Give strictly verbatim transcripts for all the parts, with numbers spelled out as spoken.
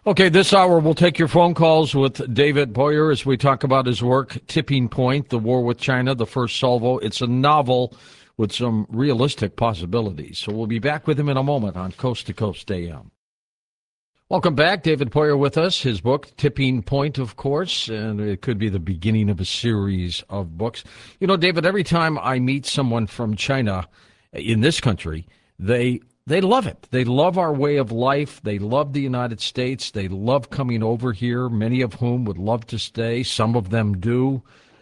Okay, this hour we'll take your phone calls with David Boyer as we talk about his work, Tipping Point, The War with China, The First Salvo. It's a novel with some realistic possibilities. So we'll be back with him in a moment on Coast to Coast A M. Welcome back. David Boyer with us. His book, Tipping Point, of course, and it could be the beginning of a series of books. You know, David, every time I meet someone from China in this country, they they love it. They love our way of life. They love the United States. They love coming over here, many of whom would love to stay. Some of them do.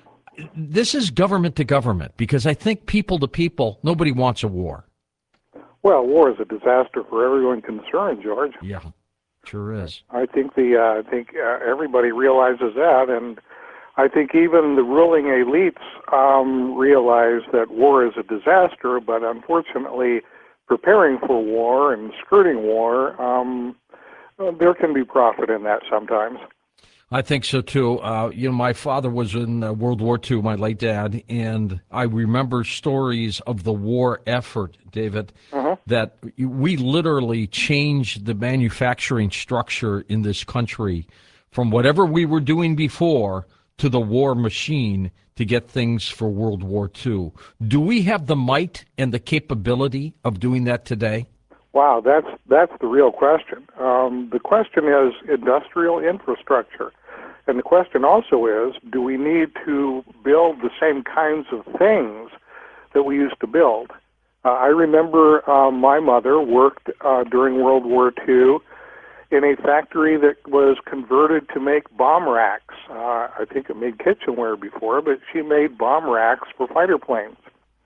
This is government to government because I think people to people, nobody wants a war. Well, war is a disaster for everyone concerned, George. Yeah. Sure is. I think the uh, I think uh, everybody realizes that, and I think even the ruling elites um, realize that war is a disaster. But unfortunately, preparing for war and skirting war, um, uh, there can be profit in that sometimes. I think so too. Uh, you know, my father was in uh, World War Two, my late dad, and I remember stories of the war effort, David, uh-huh. that we literally changed the manufacturing structure in this country from whatever we were doing before to the war machine to get things for World War Two. Do we have the might and the capability of doing that today? Wow, that's that's the real question. Um, the question is industrial infrastructure. And the question also is, do we need to build the same kinds of things that we used to build? Uh, I remember uh, my mother worked uh, during World War Two in a factory that was converted to make bomb racks. Uh, I think it made kitchenware before, but she made bomb racks for fighter planes.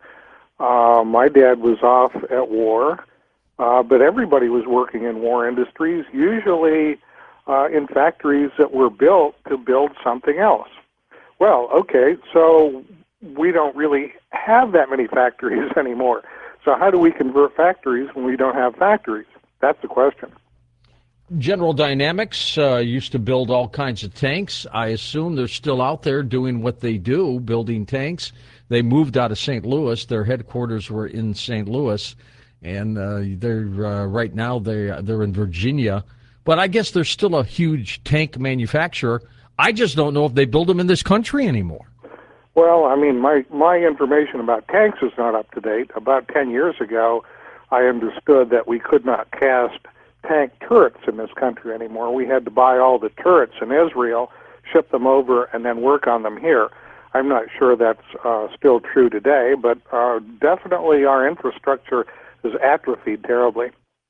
Uh, my dad was off at war. Uh, but everybody was working in war industries, usually uh, in factories that were built to build something else. Well, okay, so we don't really have that many factories anymore. So how do we convert factories when we don't have factories? That's the question. General Dynamics uh, used to build all kinds of tanks. I assume they're still out there doing what they do, building tanks. They moved out of Saint Louis. Their headquarters were in Saint Louis. And uh, they're uh, right now they they're in Virginia, but I guess they're still a huge tank manufacturer. I just don't know if they build them in this country anymore. Well, I mean, my my information about tanks is not up to date. About ten years ago, I understood that we could not cast tank turrets in this country anymore. We had to buy all the turrets in Israel, ship them over, and then work on them here. I'm not sure that's uh, still true today, but uh, definitely our infrastructure is atrophied terribly.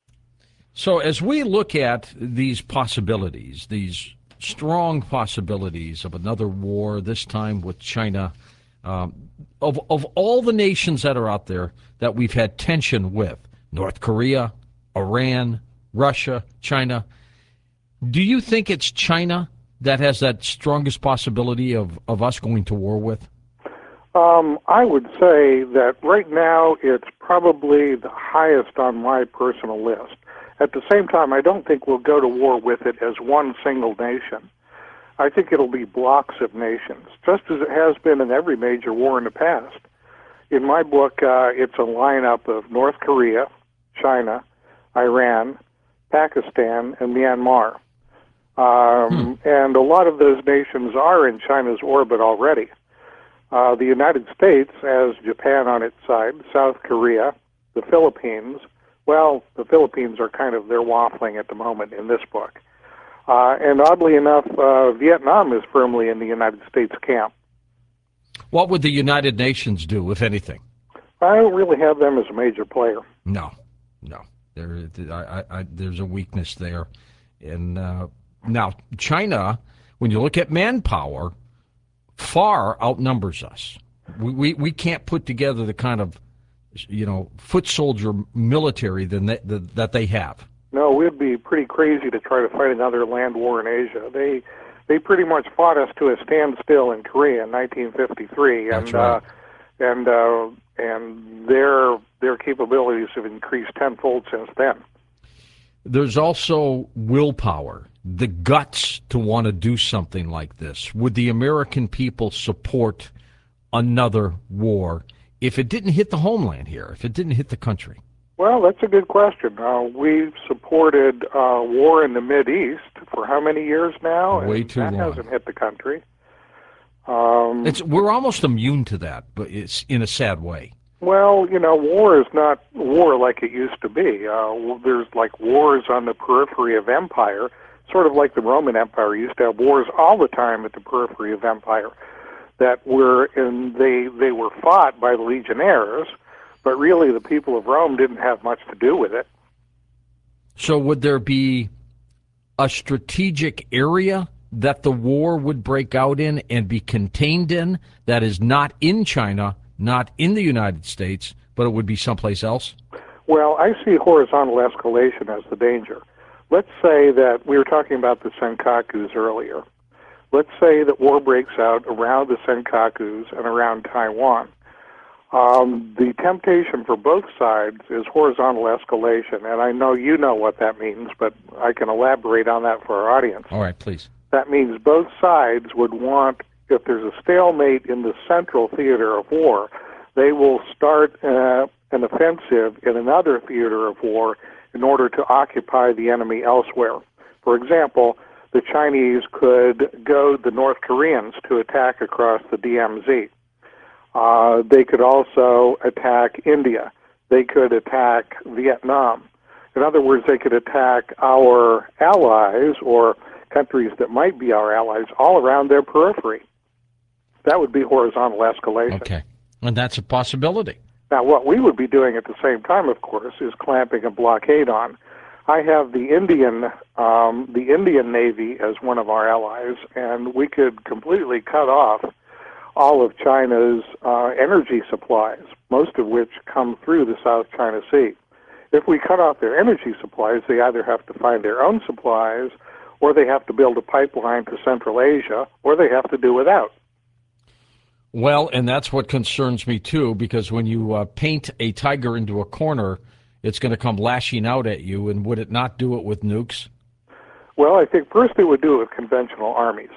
So as we look at these possibilities, these strong possibilities of another war, this time with China, um, of, of all the nations that are out there that we've had tension with, North Korea, Iran, Russia, China, do you think it's China that has that strongest possibility of, of us going to war with? Um, I would say that right now it's probably the highest on my personal list. At the same time, I don't think we'll go to war with it as one single nation. I think it'll be blocks of nations, just as it has been in every major war in the past. In my book, uh, it's a lineup of North Korea, China, Iran, Pakistan, and Myanmar. Um, hmm. And a lot of those nations are in China's orbit already. Uh, the United States has Japan on its side, South Korea, the Philippines. Well, the Philippines are kind of, they're waffling at the moment in this book. Uh, and oddly enough, uh, Vietnam is firmly in the United States camp. What would the United Nations do, if anything? I don't really have them as a major player. No, no. There, I, I, there's a weakness there. And uh, now, China, when you look at manpower, far outnumbers us. We, we we can't put together the kind of, you know, foot soldier military than they, the, that they have. No, we'd be pretty crazy to try to fight another land war in Asia. They they pretty much fought us to a standstill in Korea in nineteen fifty-three, and That's right. uh, and uh, and their their capabilities have increased tenfold since then. There's also willpower, the guts to want to do something like this. Would the American people support another war if it didn't hit the homeland here, if it didn't hit the country? Well, that's a good question. Uh, we've supported uh, war in the Mideast for how many years now? Way and too that long. hasn't hit the country. Um, It's we're almost immune to that, but it's in a sad way. well, you know, war is not war like it used to be. Uh, there's like wars on the periphery of empire, sort of like the Roman Empire used to have wars all the time at the periphery of empire. That were in they they were fought by the legionnaires, but really the people of Rome didn't have much to do with it. So would there be a strategic area that the war would break out in and be contained in that is not in China, not in the United States, but it would be someplace else? Well, I see horizontal escalation as the danger. Let's say that we were talking about the Senkakus earlier. Let's say that war breaks out around the Senkakus and around Taiwan. Um, the temptation for both sides is horizontal escalation, and I know you know what that means, but I can elaborate on that for our audience. All right, please. That means both sides would want, if there's a stalemate in the central theater of war, they will start uh, an offensive in another theater of war in order to occupy the enemy elsewhere. For example, the Chinese could goad the North Koreans to attack across the D M Z. Uh, they could also attack India. They could attack Vietnam. In other words, they could attack our allies or countries that might be our allies all around their periphery. That would be horizontal escalation. Okay. And that's a possibility. Now, what we would be doing at the same time, of course, is clamping a blockade on. I have the Indian, um, the Indian Navy as one of our allies, and we could completely cut off all of China's uh, energy supplies, most of which come through the South China Sea. If we cut off their energy supplies, they either have to find their own supplies, or they have to build a pipeline to Central Asia, or they have to do without. Well, and that's what concerns me, too, because when you uh, paint a tiger into a corner, it's going to come lashing out at you, and would it not do it with nukes? Well, I think first they would do it with conventional armies,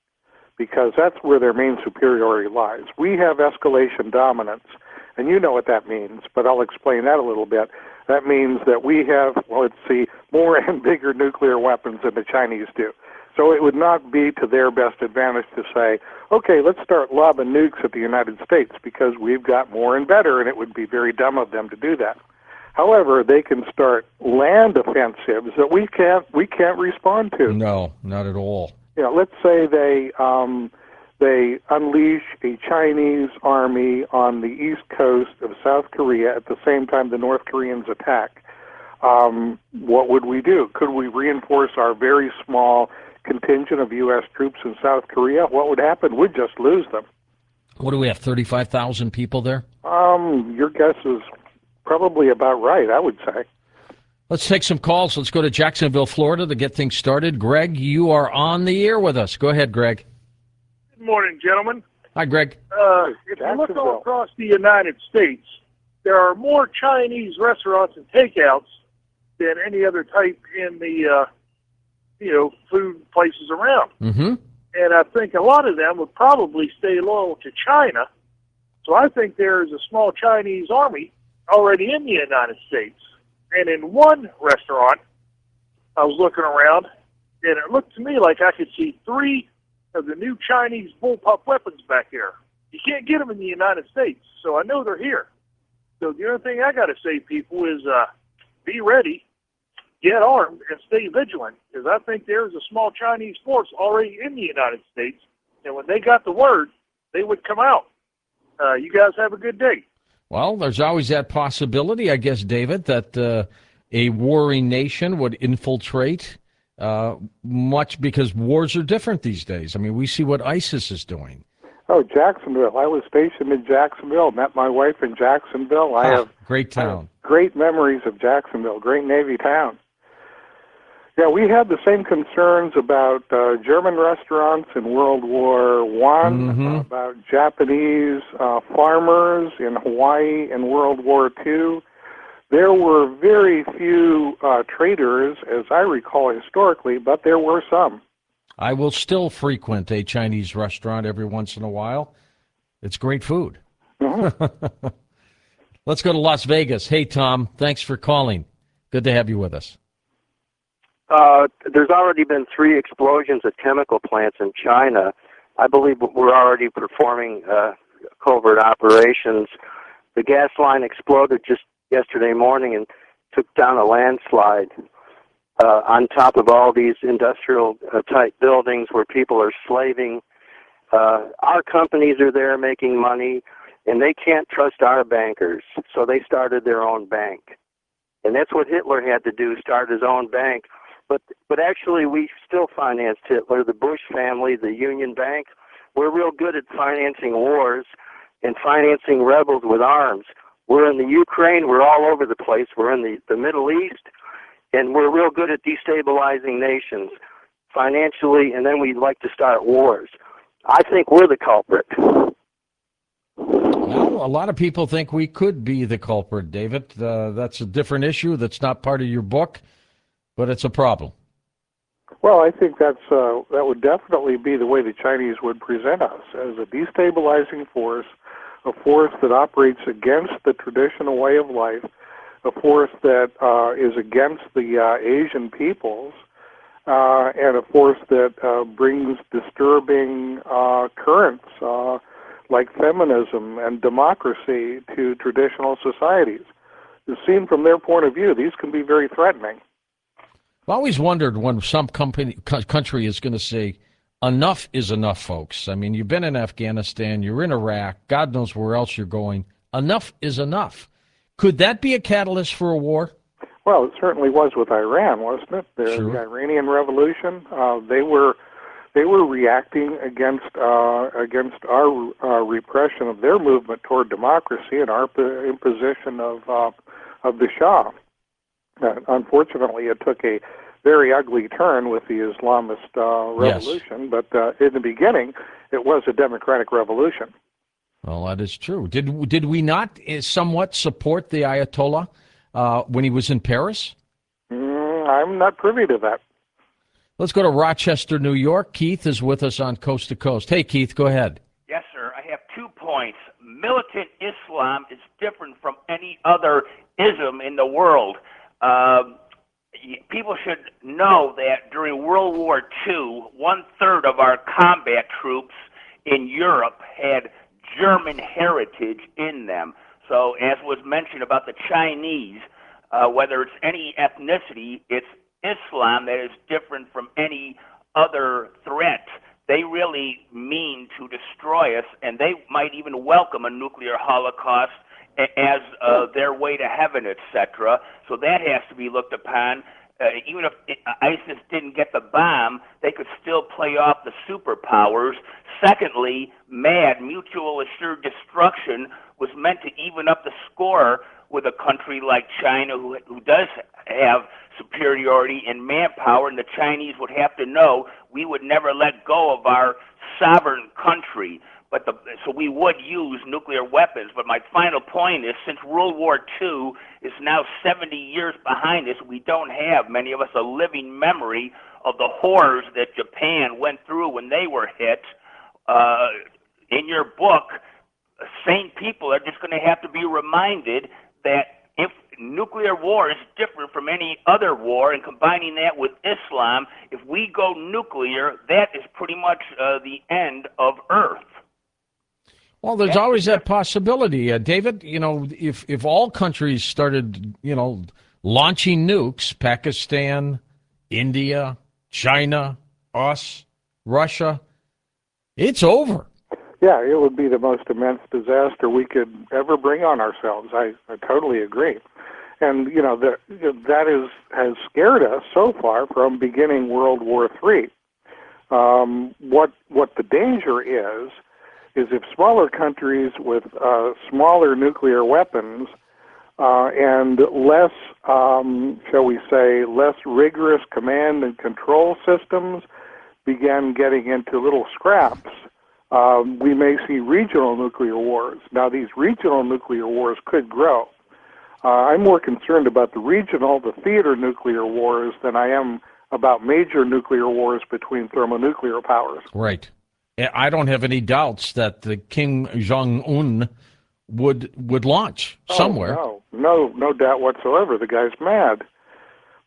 because that's where their main superiority lies. We have escalation dominance, and you know what that means, but I'll explain that a little bit. That means that we have, well, let's see, more and bigger nuclear weapons than the Chinese do. So it would not be to their best advantage to say, okay, let's start lobbing nukes at the United States because we've got more and better, and it would be very dumb of them to do that. However, they can start land offensives that we can't we can't respond to. No, not at all. You know, let's say they um, they unleash a Chinese army on the east coast of South Korea at the same time the North Koreans attack. Um, what would we do? Could we reinforce our very small contingent of U S troops in South Korea? What would happen? We'd just lose them. What do we have, thirty-five thousand people there? Um, your guess is probably about right, I would say. Let's take some calls. Let's go to Jacksonville, Florida to get things started. Greg, you are on the air with us. Go ahead, Greg. Good morning, gentlemen. Hi, Greg. Uh, if you look all across the United States, there are more Chinese restaurants and takeouts than any other type in the, uh, you know, food places around. Mm-hmm. And I think a lot of them would probably stay loyal to China. So I think there is a small Chinese army already in the United States. And in one restaurant, I was looking around, and it looked to me like I could see three of the new Chinese bullpup weapons back there. You can't get them in the United States, so I know they're here. So the only thing I got to say, people, is uh, be ready, get armed, and stay vigilant, because I think there's a small Chinese force already in the United States, and when they got the word, they would come out. Uh, you guys have a good day. Well, there's always that possibility, I guess, David, that uh, a warring nation would infiltrate, uh, much because wars are different these days. I mean, we see what ISIS is doing. Oh, Jacksonville. I was stationed in Jacksonville, met my wife in Jacksonville. I ah, have great town. I have great memories of Jacksonville, great Navy town. Yeah, we had the same concerns about uh, German restaurants in World War One, Mm-hmm. uh, about Japanese uh, farmers in Hawaii in World War Two. There were very few uh, traders, as I recall historically, but there were some. I will still frequent a Chinese restaurant every once in a while. It's great food. Mm-hmm. Let's go to Las Vegas. Hey, Tom, thanks for calling. Good to have you with us. Uh, there's already been three explosions at chemical plants in China. I believe we're already performing uh, covert operations. The gas line exploded just yesterday morning and took down a landslide uh, on top of all these industrial-type uh, buildings where people are slaving. Uh, our companies are there making money, and they can't trust our bankers, so they started their own bank. And that's what Hitler had to do, start his own bank. But but actually, we still financed Hitler, the Bush family, the Union Bank. We're real good at financing wars and financing rebels with arms. We're in the Ukraine. We're all over the place. We're in the, the Middle East. And we're real good at destabilizing nations financially, and then we like to start wars. I think we're the culprit. Well, a lot of people think we could be the culprit, David. Uh, that's a different issue. That's not part of your book, but it's a problem. Well, I think that's uh, that would definitely be the way the Chinese would present us, as a destabilizing force, a force that operates against the traditional way of life, a force that uh, is against the uh, Asian peoples, uh, and a force that uh, brings disturbing uh, currents uh, like feminism and democracy to traditional societies. Seen from their point of view, these can be very threatening. I've always wondered when some company, country is going to say, enough is enough, folks. I mean, you've been in Afghanistan, you're in Iraq, God knows where else you're going. Enough is enough. Could that be a catalyst for a war? Well, it certainly was with Iran, wasn't it? The, Sure. the Iranian Revolution. Uh, they were they were reacting against uh, against our uh, repression of their movement toward democracy and our imposition of uh, of the Shah. Uh, unfortunately, it took a very ugly turn with the Islamist uh, revolution, yes. but uh, in the beginning, it was a democratic revolution. Well, that is true. Did did we not somewhat support the Ayatollah uh, when he was in Paris? Mm, I'm not privy to that. Let's go to Rochester, New York. Keith is with us on Coast to Coast. Hey, Keith, go ahead. Yes, sir. I have two points. Militant Islam is different from any other ism in the world. Um, people should know that during World War Two, one-third of our combat troops in Europe had German heritage in them. So as was mentioned about the Chinese, uh, whether it's any ethnicity, it's Islam that is different from any other threat. They really mean to destroy us, and they might even welcome a nuclear holocaust as uh, their way to heaven, et cetera. So that has to be looked upon. Uh, even if ISIS didn't get the bomb, they could still play off the superpowers. Secondly, MAD, Mutual Assured Destruction, was meant to even up the score with a country like China, who, who does have superiority in manpower, and the Chinese would have to know we would never let go of our sovereign country. But the, so we would use nuclear weapons. But my final point is, since World War Two is now seventy years behind us, we don't have, many of us, a living memory of the horrors that Japan went through when they were hit. Uh, in your book, sane people are just going to have to be reminded that if nuclear war is different from any other war, and combining that with Islam, if we go nuclear, that is pretty much uh, the end of Earth. Well, there's always that possibility, uh, David. You know, if if all countries started, you know, launching nukes, Pakistan, India, China, us, Russia, it's over. Yeah, it would be the most immense disaster we could ever bring on ourselves. I, I totally agree. And, you know, the, that is, has scared us so far from beginning World War Three. Um, what what the danger is, is if smaller countries with uh, smaller nuclear weapons uh, and less, um, shall we say, less rigorous command and control systems began getting into little scraps, um, we may see regional nuclear wars. Now, these regional nuclear wars could grow. Uh, I'm more concerned about the regional, the theater nuclear wars than I am about major nuclear wars between thermonuclear powers. Right. I don't have any doubts that the Kim Jong-un would would launch somewhere. Oh, no, no, no doubt whatsoever. The guy's mad.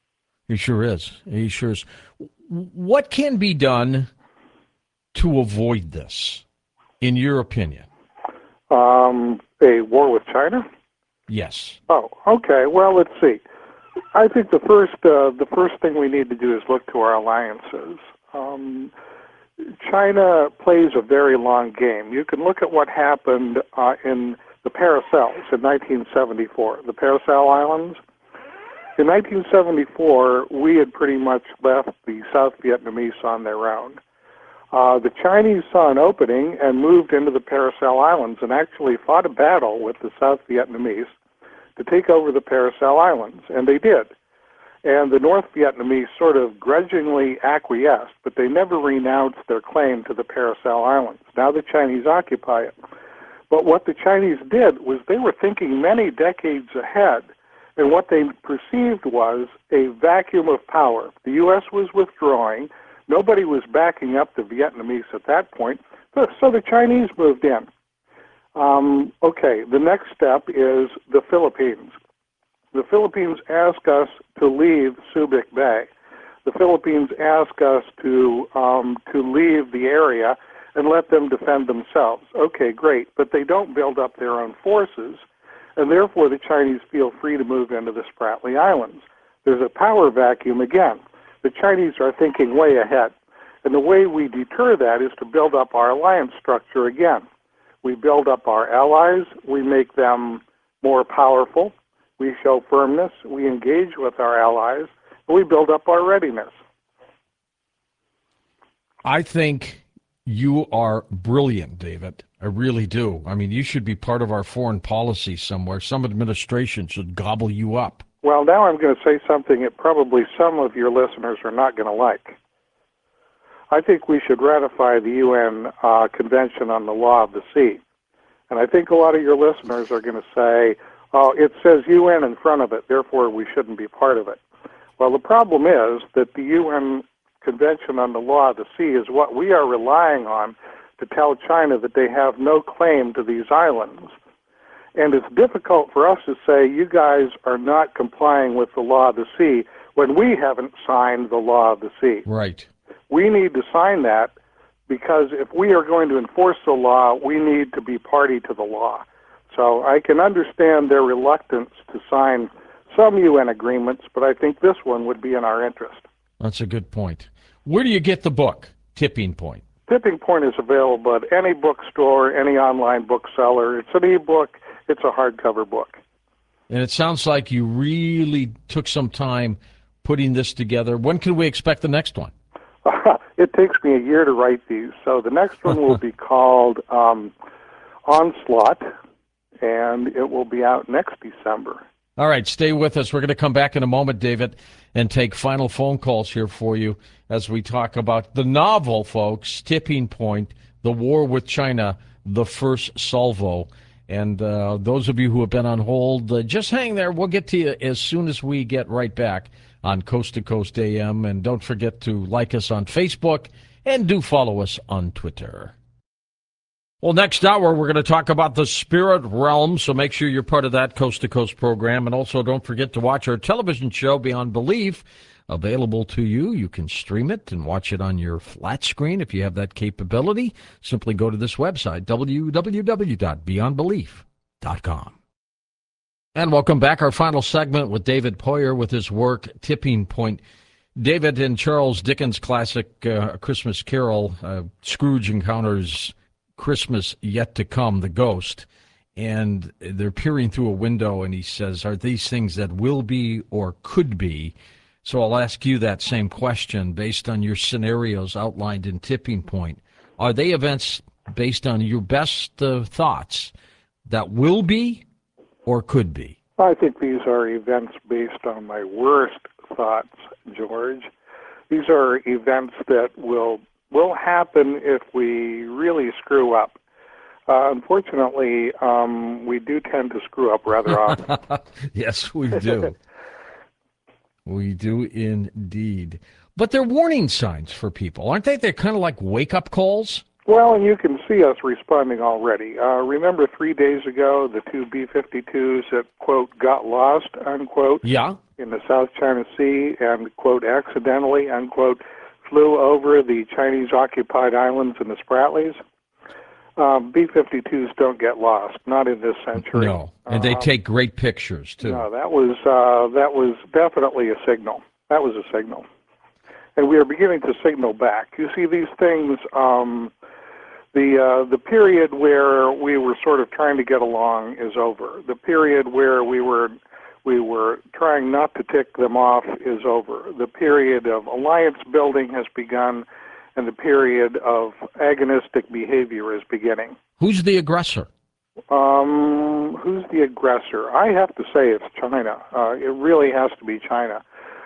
He sure is. He sure is. What can be done to avoid this, in your opinion? Um, a war with China? Yes. Oh, okay. Well, let's see. I think the first uh, the first thing we need to do is look to our alliances. Um, China plays a very long game. You can look at what happened uh, in the Paracels in nineteen seventy-four, the Paracel Islands. In nineteen seventy-four, we had pretty much left the South Vietnamese on their own. Uh, the Chinese saw an opening and moved into the Paracel Islands and actually fought a battle with the South Vietnamese to take over the Paracel Islands, and they did. And the North Vietnamese sort of grudgingly acquiesced, but they never renounced their claim to the Paracel Islands. Now the Chinese occupy it. But what the Chinese did was they were thinking many decades ahead, and what they perceived was a vacuum of power. The U S was withdrawing. Nobody was backing up the Vietnamese at that point, so the Chinese moved in. Um, okay, the next step is the Philippines. The Philippines ask us to leave Subic Bay. The Philippines ask us to um, to leave the area and let them defend themselves. Okay, great, but they don't build up their own forces, and therefore the Chinese feel free to move into the Spratly Islands. There's a power vacuum again. The Chinese are thinking way ahead, and the way we deter that is to build up our alliance structure again. We build up our allies, we make them more powerful, we show firmness, we engage with our allies, and we build up our readiness. I think you are brilliant, David. I really do. I mean, you should be part of our foreign policy somewhere. Some administration should gobble you up. Well, now I'm going to say something that probably some of your listeners are not going to like. I think we should ratify the U N uh, Convention on the Law of the Sea. And I think a lot of your listeners are going to say, oh, it says U N in front of it, therefore we shouldn't be part of it. Well, the problem is that the U N Convention on the Law of the Sea is what we are relying on to tell China that they have no claim to these islands. And it's difficult for us to say, you guys are not complying with the law of the sea when we haven't signed the law of the sea. Right. We need to sign that because if we are going to enforce the law, we need to be party to the law. So I can understand their reluctance to sign some U N agreements, but I think this one would be in our interest. That's a good point. Where do you get the book, Tipping Point? Tipping Point is available at any bookstore, any online bookseller. It's an e-book. It's a hardcover book. And it sounds like you really took some time putting this together. When can we expect the next one? It takes me a year to write these. So the next one will be called um, Onslaught, and it will be out next December. All right, stay with us. We're going to come back in a moment, David, and take final phone calls here for you as we talk about the novel, folks, Tipping Point, The War with China, The First Salvo. And uh, those of you who have been on hold, uh, just hang there. We'll get to you as soon as we get right back on Coast to Coast A M. And don't forget to like us on Facebook and do follow us on Twitter. Well, next hour, we're going to talk about the spirit realm, so make sure you're part of that Coast to Coast program. And also don't forget to watch our television show, Beyond Belief, available to you. You can stream it and watch it on your flat screen if you have that capability. Simply go to this website, w w w dot beyond belief dot com. And welcome back. Our final segment with David Poyer with his work, Tipping Point. David, in Charles Dickens' classic uh, Christmas Carol, uh, Scrooge encounters Christmas yet to come, the ghost, and they're peering through a window, and he says, are these things that will be or could be? So I'll ask you that same question based on your scenarios outlined in Tipping Point. Are they events based on your best uh, thoughts that will be or could be? I think these are events based on my worst thoughts, George. These are events that will will happen if we really screw up. Uh, unfortunately, um, we do tend to screw up rather often. Yes, we do. We do indeed. But they're warning signs for people, aren't they? They're kind of like wake-up calls. Well, and you can see us responding already. Uh, remember three days ago, the two B fifty-twos that, quote, got lost, unquote, Yeah. in the South China Sea and, quote, accidentally, unquote, flew over the Chinese-occupied islands in the Spratlys? Um, B fifty-twos don't get lost, not in this century. No, and they Um, take great pictures, too. No, that was uh, that was definitely a signal. That was a signal. And we are beginning to signal back. You see, these things, um, the uh, the period where we were sort of trying to get along is over. The period where we were we were trying not to tick them off is over. The period of alliance building has begun, and the period of agonistic behavior is beginning. Who's the aggressor? Um, who's the aggressor? I have to say it's China. Uh, it really has to be China.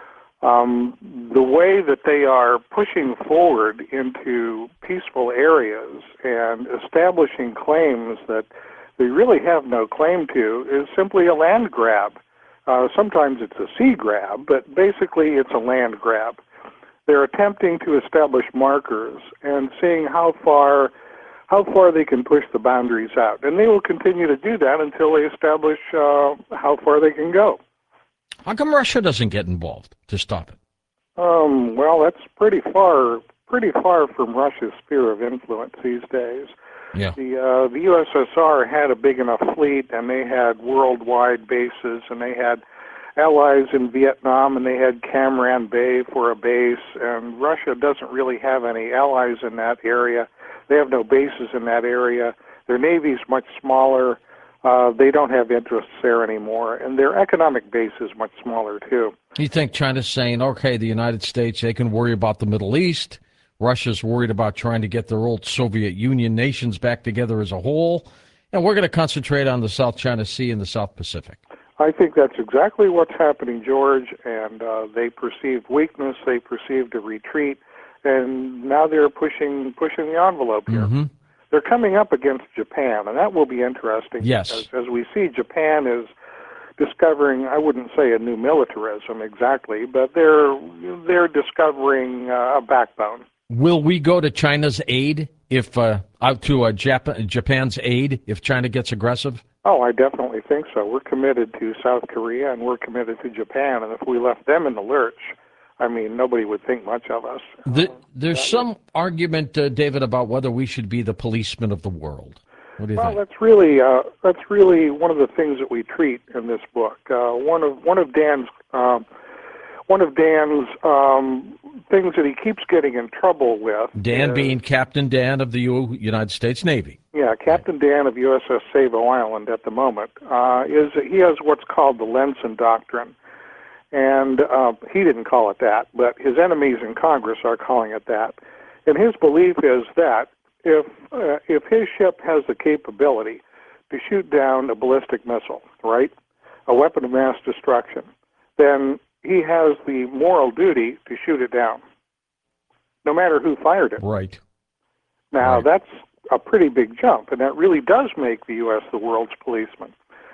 Um, the way that they are pushing forward into peaceful areas and establishing claims that they really have no claim to is simply a land grab. Uh, sometimes it's a sea grab, but basically it's a land grab. They're attempting to establish markers and seeing how far how far they can push the boundaries out. And they will continue to do that until they establish uh, how far they can go. How come Russia doesn't get involved to stop it? Um, well, that's pretty far pretty far from Russia's sphere of influence these days. Yeah. The uh, the U S S R had a big enough fleet, and they had worldwide bases, and they had allies in Vietnam, and they had Cam Ranh Bay for a base, and Russia doesn't really have any allies in that area. They have no bases in that area. Their navy's much smaller. Uh, they don't have interests there anymore, and their economic base is much smaller, too. You think China's saying, okay, the United States, they can worry about the Middle East. Russia's worried about trying to get their old Soviet Union nations back together as a whole, and we're going to concentrate on the South China Sea and the South Pacific. I think that's exactly what's happening, George, and uh, they perceived weakness, they perceived a retreat, and now they're pushing pushing the envelope here. Mm-hmm. They're coming up against Japan, and that will be interesting. Yes. Because as we see, Japan is discovering, I wouldn't say a new militarism exactly, but they're they're discovering uh, a backbone. Will we go to China's aid if uh, out to uh, Jap- Japan's aid if China gets aggressive? Oh, I definitely think so. We're committed to South Korea, and we're committed to Japan, and if we left them in the lurch, I mean, nobody would think much of us. The, there's some argument, uh, David, about whether we should be the policeman of the world. What do you Well, think? that's really uh, that's really one of the things that we treat in this book. Uh, one of one of Dan's uh, one of Dan's um, things that he keeps getting in trouble with. Dan is, being Captain Dan of the U- United States Navy. Yeah, Captain Dan of U S S Savo Island at the moment uh, is he has what's called the Lenson Doctrine. And uh, he didn't call it that, but his enemies in Congress are calling it that. And his belief is that if uh, if his ship has the capability to shoot down a ballistic missile, right, a weapon of mass destruction, then he has the moral duty to shoot it down, no matter who fired it. Right. Now, Right. that's a pretty big jump, and that really does make the U S the world's policeman.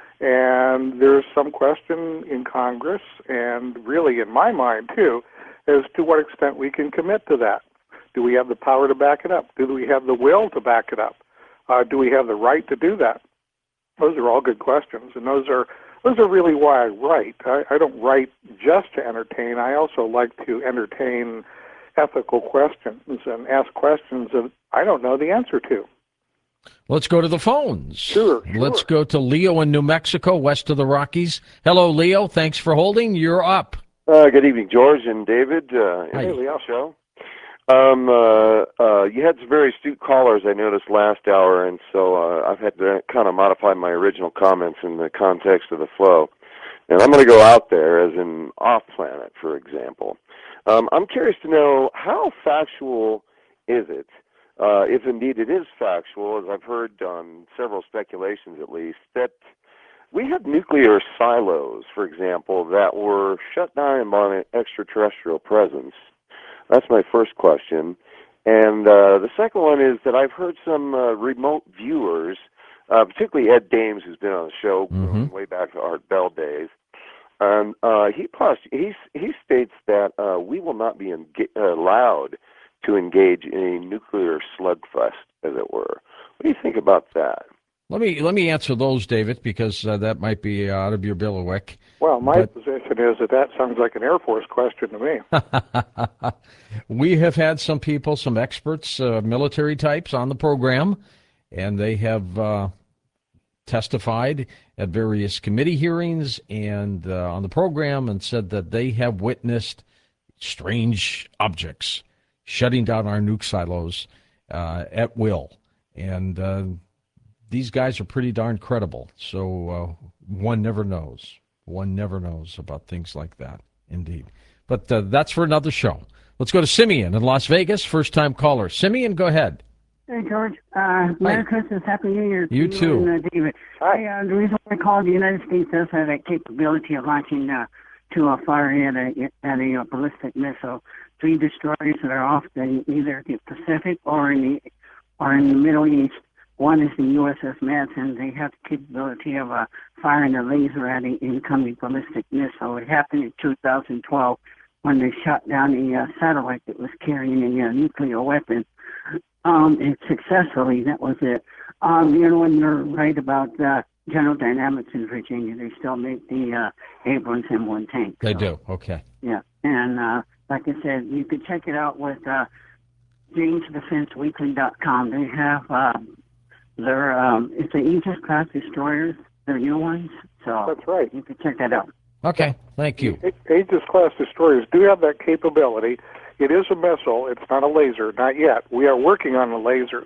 And there's some question in Congress, and really in my mind too, as to what extent we can commit to that. Do we have the power to back it up? Do we have the will to back it up? Uh, do we have the right to do that? Those are all good questions, and those are those are really why I write. I, I don't write just to entertain. I also like to entertain ethical questions and ask questions that I don't know the answer to. Let's go to the phones. Sure, sure. Let's go to Leo in New Mexico, west of the Rockies. Hello, Leo. Thanks for holding. You're up. Uh, good evening, George and David. Uh, Hi. in the show. Um, uh, uh, you had some very astute callers, I noticed, last hour, and so uh, I've had to kind of modify my original comments in the context of the flow. And I'm going to go out there as an off-planet, for example. Um, I'm curious to know how factual is it, uh, if indeed it is factual, as I've heard on several speculations at least, that we have nuclear silos, for example, that were shut down by an extraterrestrial presence. That's my first question. And uh, the second one is that I've heard some uh, remote viewers, uh, particularly Ed Dames, who's been on the show Mm-hmm. way back to Art Bell days, and uh, he, post- he, he states that uh, we will not be en- allowed to engage in a nuclear slugfest, as it were. What do you think about that? Let me let me answer those, David, because uh, that might be out of your bailiwick. Well, my But- position is that that sounds like an Air Force question to me. We have had some people, some experts, uh, military types on the program, and they have uh, testified at various committee hearings and uh, on the program and said that they have witnessed strange objects shutting down our nuke silos uh, at will. And uh, these guys are pretty darn credible. So uh, one never knows. One never knows about things like that, indeed. But uh, that's for another show. Let's go to Simeon in Las Vegas, first-time caller. Simeon, go ahead. Hey, George. Uh, Merry Christmas. Happy New Year to You too. and uh, David. Hi. Hey, uh, the reason why I called, the United States does have that capability of launching uh, to a fire at a, at a uh, ballistic missile. Three destroyers that are off the, either the Pacific or in the or in the Middle East. One is the U S S Madsen. They have the capability of uh, firing a laser at an incoming ballistic missile. It happened in two thousand twelve when they shot down a uh, satellite that was carrying a uh, nuclear weapon. Um, and successfully, that was it. Um, you know, when you're right about uh, General Dynamics in Virginia, they still make the uh, Abrams M one tank. They so, do. Okay. Yeah, and uh, like I said, you could check it out with uh, James Defense Weekly dot com. They have uh, their um, it's the Aegis class destroyers. They're new ones, so That's right. you could check that out. Okay. Thank you. A- Aegis class destroyers do have that capability. It is a missile. It's not a laser. Not yet. We are working on the lasers.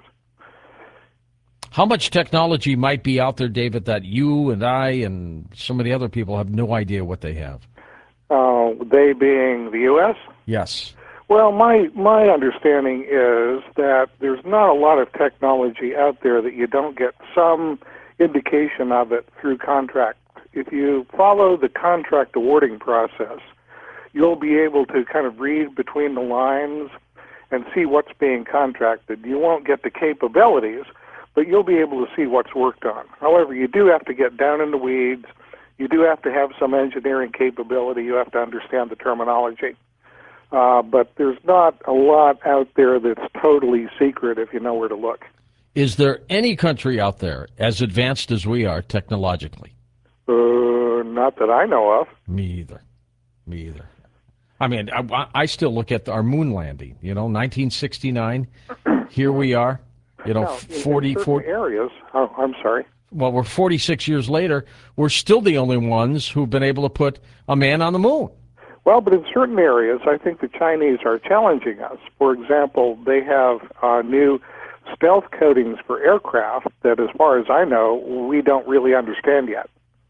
How much technology might be out there, David, that you and I and so many other people have no idea what they have? Uh, they being the U S? Yes. Well, my my understanding is that there's not a lot of technology out there that you don't get some indication of it through contract. If you follow the contract awarding process, you'll be able to kind of read between the lines and see what's being contracted. You won't get the capabilities, but you'll be able to see what's worked on. However, you do have to get down in the weeds. You do have to have some engineering capability. You have to understand the terminology. Uh, but there's not a lot out there that's totally secret if you know where to look. Is there any country out there as advanced as we are technologically? Uh, not that I know of. Me either. Me either. I mean, I, I still look at our moon landing, you know, nineteen sixty-nine. Here we are, you know, Now, in- in forty, certain forty, areas. Oh, I'm sorry. well, we're forty-six years later. We're still the only ones who've been able to put a man on the moon. Well, but in certain areas, I think the Chinese are challenging us. For example, they have uh, new stealth coatings for aircraft that, as far as I know, we don't really understand yet.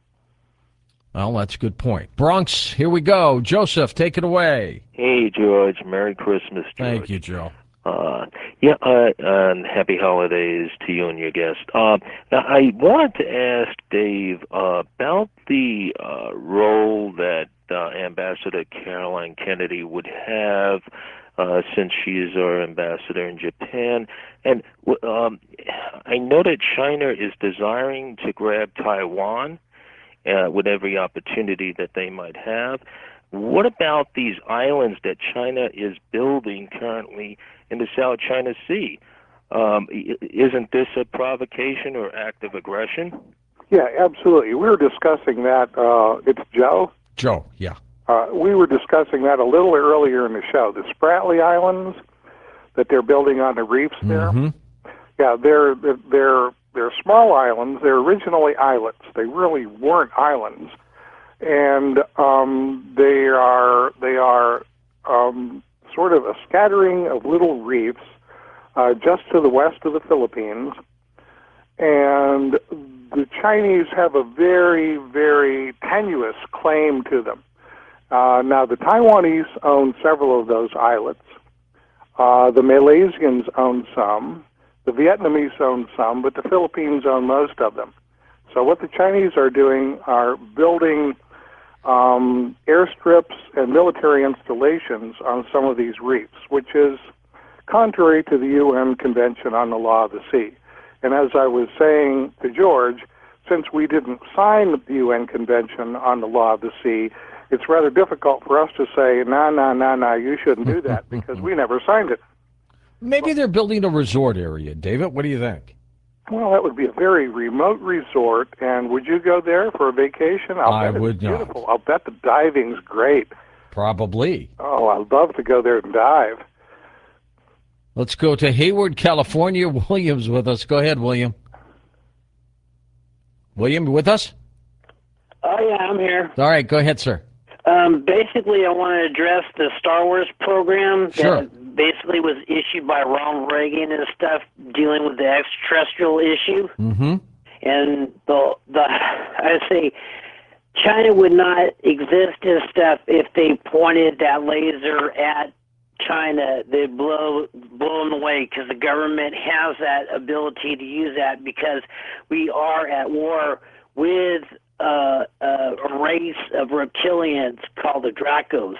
Well, that's a good point. Bronx, here we go. Joseph, take it away. Hey, George. Merry Christmas, George. Thank you, Joe. Uh, yeah, uh, and happy holidays to you and your guest. Uh, I wanted to ask Dave uh, about the uh, role that uh, Ambassador Caroline Kennedy would have uh, since she is our ambassador in Japan. And um, I know that China is desiring to grab Taiwan uh, with every opportunity that they might have. What about these islands that China is building currently in the South China Sea? Um, isn't this a provocation or act of aggression? Yeah, absolutely. We were discussing that. Uh, it's Joe. Joe, yeah. Uh, we were discussing that a little earlier in the show. The Spratly Islands that they're building on the reefs there. Mhm. Yeah, they're they're they're small islands. They're originally islets. They really weren't islands, and um, they are they are um, sort of a scattering of little reefs uh, just to the west of the Philippines, and the Chinese have a very very tenuous claim to them. Uh, now the Taiwanese own several of those islets. Uh, the Malaysians own some. The Vietnamese own some, but the Philippines own most of them. So what the Chinese are doing are building um, airstrips and military installations on some of these reefs, which is contrary to the U N Convention on the Law of the Sea. And as I was saying to George, since we didn't sign the U N Convention on the Law of the Sea, it's rather difficult for us to say, nah, nah, nah, nah, you shouldn't do that, because we never signed it. Maybe they're building a resort area. David, what do you think? Well, that would be a very remote resort, and would you go there for a vacation? I'll I bet would it's not. beautiful. I'll bet the diving's great. Probably. Oh, I'd love to go there and dive. Let's go to Hayward, California. William's with us. Go ahead, William. William, you with us? Oh, yeah, I'm here. All right, go ahead, sir. Um, basically, I want to address the Star Wars program Sure. that basically was issued by Ronald Reagan and stuff dealing with the extraterrestrial issue. Mm-hmm. And the, the I say, China would not exist and stuff if they pointed that laser at China. They'd blow, blow them away because the government has that ability to use that because we are at war with uh, uh, a race of reptilians called the Dracos.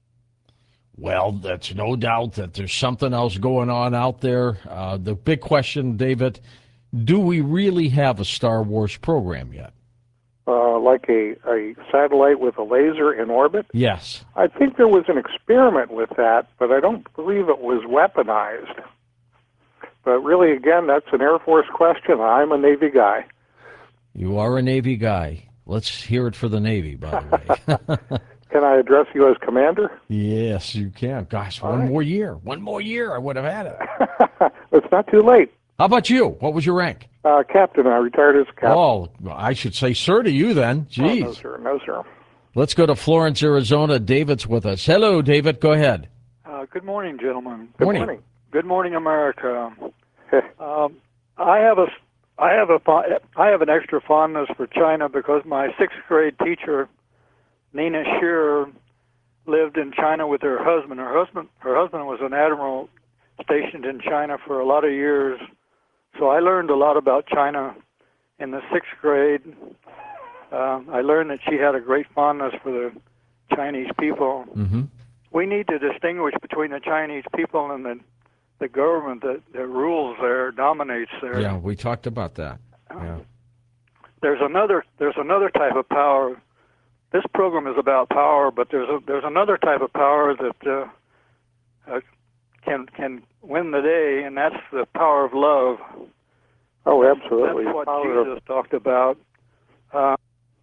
Well, that's no doubt that there's something else going on out there. Uh, the big question, David, do we really have a Star Wars program yet? Uh, like a, a satellite with a laser in orbit? Yes. I think there was an experiment with that, but I don't believe it was weaponized. But really, again, that's an Air Force question. I'm a Navy guy. You are a Navy guy. Let's hear it for the Navy, by the way. Can I address you as commander? Yes, you can. Gosh, All one right. more year. One more year, I would have had it. It's not too late. How about you? What was your rank? Uh, captain, I retired as a captain. Oh, I should say sir to you then. Jeez. Oh, no, sir. No, sir. Let's go to Florence, Arizona. David's with us. Hello, David. Go ahead. Uh, good morning, gentlemen. Good Morning. morning. Good morning, America. um, I have a, I have a, fo- I have an extra fondness for China because my sixth grade teacher, Nina Shearer, lived in China with her husband. Her husband, her husband was an admiral stationed in China for a lot of years. So I learned a lot about China in the sixth grade. Uh, I learned that she had a great fondness for the Chinese people. Mm-hmm. We need to distinguish between the Chinese people and the the government that, that rules there, dominates there. Yeah, we talked about that. Yeah. There's another there's another type of power. This program is about power, but there's a, there's another type of power that uh, uh, can can win the day, and that's the power of love. Oh, absolutely. That's what Power of- Jesus talked about. Uh,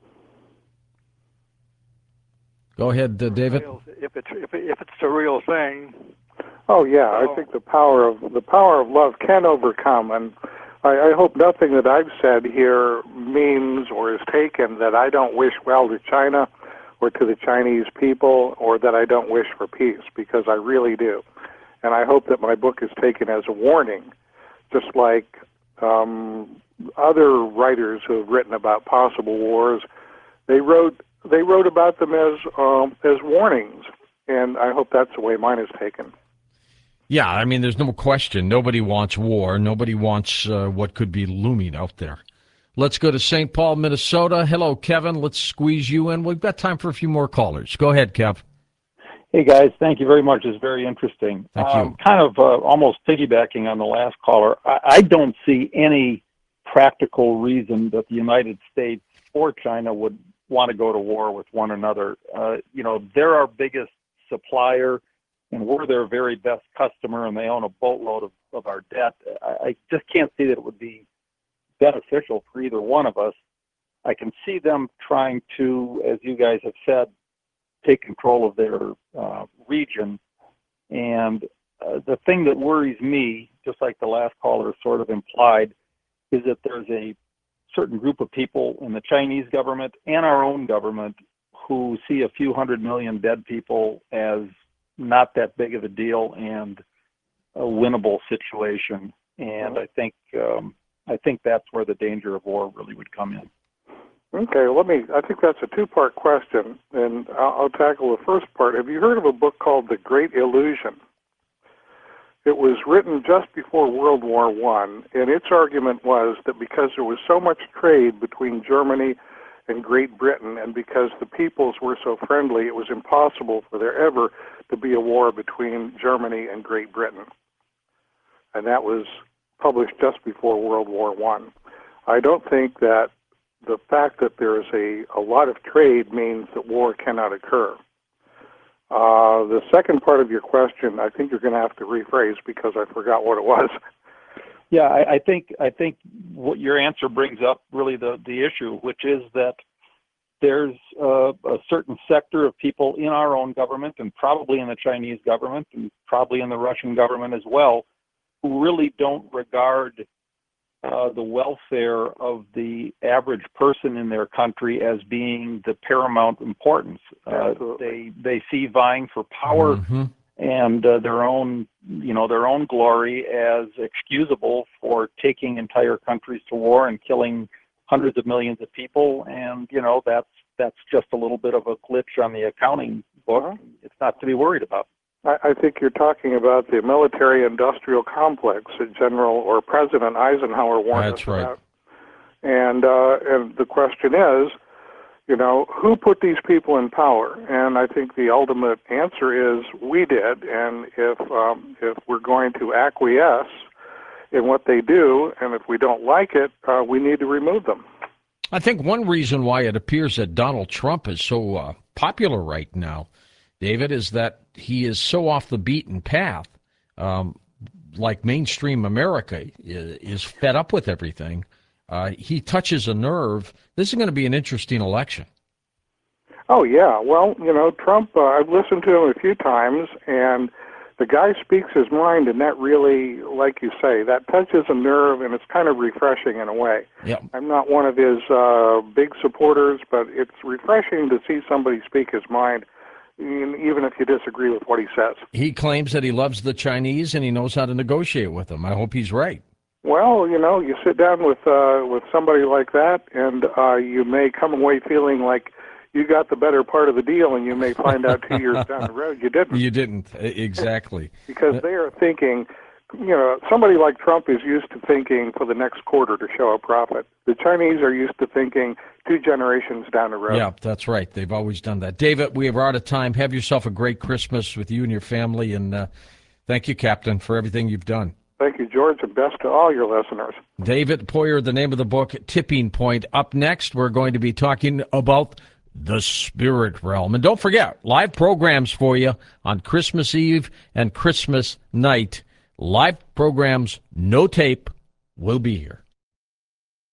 Go ahead, uh, David. if it's if, it, if it's the real thing. Oh yeah, I So- think the power of the power of love can overcome, and I, I hope nothing that I've said here means or is taken that I don't wish well to China or to the Chinese people, or that I don't wish for peace, because I really do. And I hope that my book is taken as a warning, just like um, other writers who have written about possible wars. They wrote they wrote about them as um, as warnings, and I hope that's the way mine is taken. Yeah, I mean, there's no question. Nobody wants war. Nobody wants uh, what could be looming out there. Let's go to Saint Paul, Minnesota. Hello, Kevin. Let's squeeze you in. We've got time for a few more callers. Go ahead, Kev. Hey, guys. Thank you very much. It's very interesting. Thank um, you. Kind of uh, almost piggybacking on the last caller, I, I don't see any practical reason that the United States or China would want to go to war with one another. Uh, you know, they're our biggest supplier, and we're their very best customer, and they own a boatload of, of our debt. I, I just can't see that it would be beneficial for either one of us. I can see them trying to, as you guys have said, take control of their uh, region. And uh, the thing that worries me, just like the last caller sort of implied, is that there's a certain group of people in the Chinese government and our own government who see a few hundred million dead people as not that big of a deal and a winnable situation. And I think um, I think that's where the danger of war really would come in. Okay, let me. I think that's a two-part question, and I'll, I'll tackle the first part. Have you heard of a book called The Great Illusion? It was written just before World War One, and its argument was that because there was so much trade between Germany and Great Britain, and because the peoples were so friendly, it was impossible for there ever to be a war between Germany and Great Britain. And that was published just before World War One. I don't think that the fact that there is a, a lot of trade means that war cannot occur. Uh, the second part of your question, I think you're going to have to rephrase because I forgot what it was. Yeah, I, I think I think what your answer brings up really the the issue, which is that there's uh, a certain sector of people in our own government, and probably in the Chinese government, and probably in the Russian government as well, who really don't regard uh, the welfare of the average person in their country as being the paramount importance. Uh, they they see vying for power Mm-hmm. and uh, their own, you know, their own glory as excusable for taking entire countries to war and killing hundreds of millions of people. And you know, that's that's just a little bit of a glitch on the accounting book. Uh-huh. It's not to be worried about. I, I think you're talking about the military-industrial complex that General or President Eisenhower warned That's us right. about. And uh, and the question is, you know, who put these people in power? And I think the ultimate answer is we did. And if um, if we're going to acquiesce in what they do, and if we don't like it, uh, we need to remove them. I think one reason why it appears that Donald Trump is so uh, popular right now, David, is that he is so off the beaten path. Um, like mainstream America is, is fed up with everything. Uh, he touches a nerve. This is going to be an interesting election. Oh, yeah. Well, you know, Trump, uh, I've listened to him a few times, and the guy speaks his mind, and that really, like you say, that touches a nerve, and it's kind of refreshing in a way. Yep. I'm not one of his uh, big supporters, but it's refreshing to see somebody speak his mind, even if you disagree with what he says. He claims that he loves the Chinese and he knows how to negotiate with them. I hope he's right. Well, you know, you sit down with uh, with somebody like that, and uh, you may come away feeling like you got the better part of the deal, and you may find out two years down the road you didn't. You didn't, exactly. Because they are thinking, you know, somebody like Trump is used to thinking for the next quarter to show a profit. The Chinese are used to thinking two generations down the road. Yeah, that's right. They've always done that. David, we are out of time. Have yourself a great Christmas with you and your family, and uh, thank you, Captain, for everything you've done. Thank you, George, and best to all your listeners. David Poyer, the name of the book, Tipping Point. Up next, we're going to be talking about the spirit realm. And don't forget, live programs for you on Christmas Eve and Christmas night. Live programs, no tape, will be here.